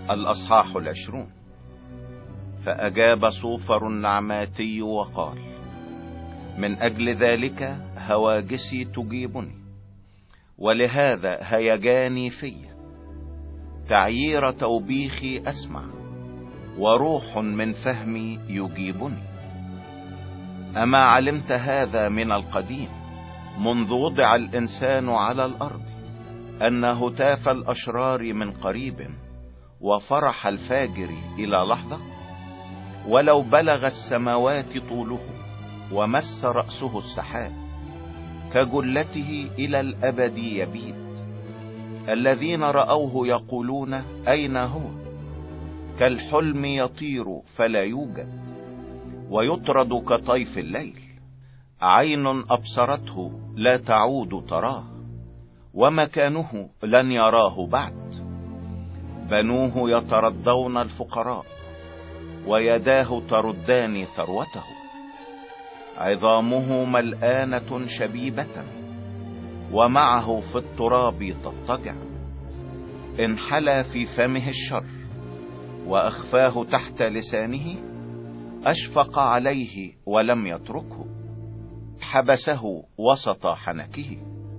الأصحاح 20. فأجاب صوفر النعماتي وقال: من أجل ذلك هواجسي تجيبني، ولهذا هيجاني في تعيير توبيخي أسمع، وروح من فهمي يجيبني. أما علمت هذا من القديم، منذ وضع الإنسان على الأرض، أن هتاف الأشرار من قريب، وفرح الفاجر إلى لحظة؟ ولو بلغ السماوات طوله، ومس رأسه السحاب، كجلته إلى الأبد يبيد. الذين رأوه يقولون: أين هو؟ كالحلم يطير فلا يوجد، ويطرد كطيف الليل. عين أبصرته لا تعود تراه، ومكانه لن يراه بعد. بنوه يترضون الفقراء، ويداه تردان ثروته. عظامه ملآنة شبيبة، ومعه في التراب تضطجع. انحلى في فمه الشر، وأخفاه تحت لسانه. أشفق عليه ولم يتركه، حبسه وسط حنكه.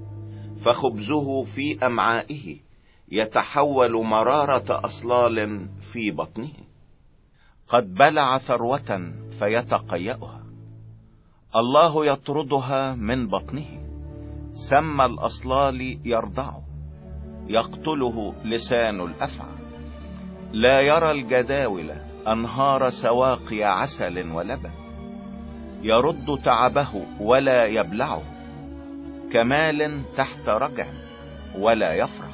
فخبزه في أمعائه يتحول مرارة أصلال في بطنه. قد بلع ثروة فيتقيأها، الله يطردها من بطنه. سم الأصلال يرضعه، يقتله لسان الأفعى. لا يرى الجداول أنهار سواقي عسل ولبن. يرد تعبه ولا يبلعه، كمال تحت رجع ولا يفرح.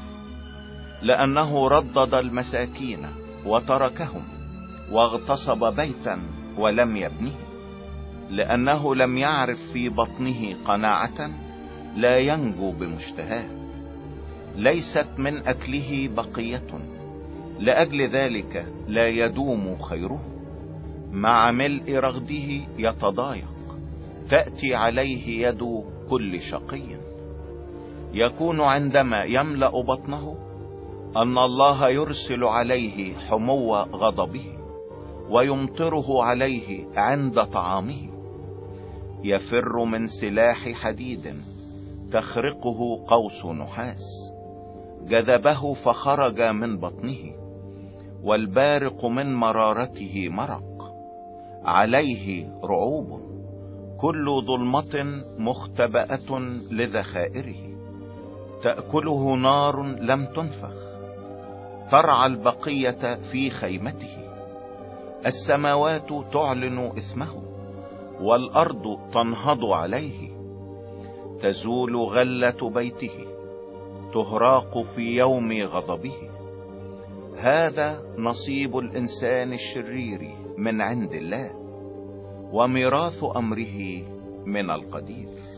لأنه ردد المساكين وتركهم، واغتصب بيتا ولم يبنه. لأنه لم يعرف في بطنه قناعة، لا ينجو بمشتهاه. ليست من أكله بقية، لأجل ذلك لا يدوم خيره. مع ملء رغده يتضايق، تأتي عليه يد كل شقي. يكون عندما يملأ بطنه أن الله يرسل عليه حمو غضبه، ويمطره عليه عند طعامه. يفر من سلاح حديد، تخرقه قوس نحاس. جذبه فخرج من بطنه، والبارق من مرارته مرق. عليه رعوب، كل ظلمة مختبأة لذخائره. تأكله نار لم تنفخ، ترعى البقية في خيمته. السماوات تعلن اسمه، والأرض تنهض عليه. تزول غلة بيته، تهراق في يوم غضبه. هذا نصيب الإنسان الشرير من عند الله، وميراث أمره من القدير.